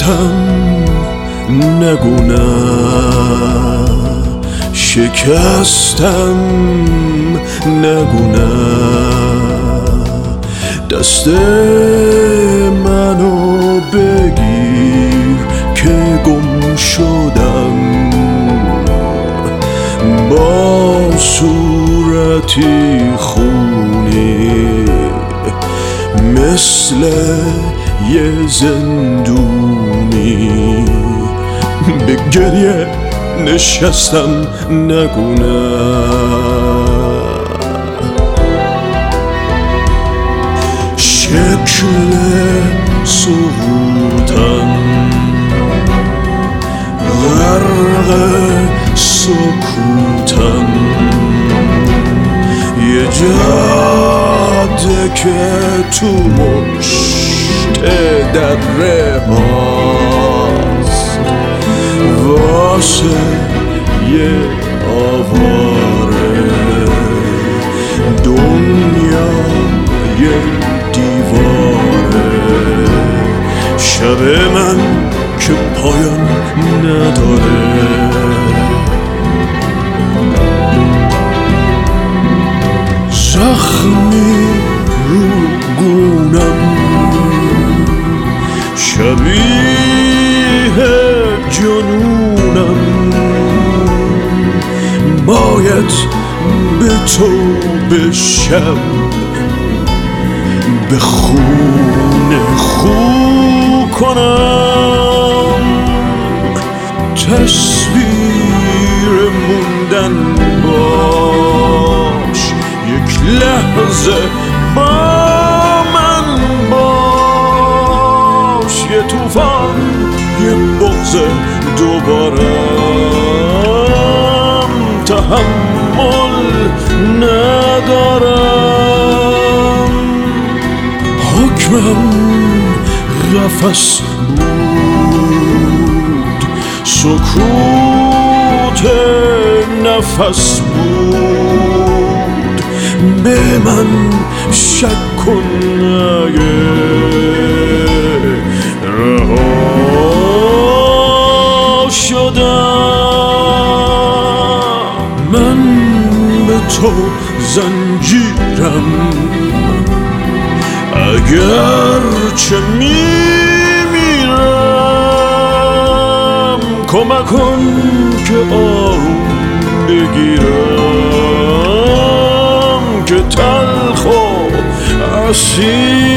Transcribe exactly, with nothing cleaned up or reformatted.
شکستم نگو نه، شکستم نگو نه، دست منو بگیر که گم شدم، با صورتی خونی مثل یه زندونی، به گریه نشستم نگو نه. شکل سقوطم غرق سکوتم، یه جاده که تو مشت دره هاست واسه یه آواره، دنیا یه دیواره، شب من که پایان نداره. زخمی رو گونم شبیه جنونم، باید به تو بشم، به خون خو کنم، تصویر موندن باش، یک لحظه با من باش، یه طوفان یه بغض دوبارم، تحمل ندارم. حکمم قفس بود، سکوت نفس بود، به من شک کن اگه رها شدم. من به تو زنجیرم، اگر چه میمیرم، کمک کن که آروم بگیرم، که تلخ و عصیر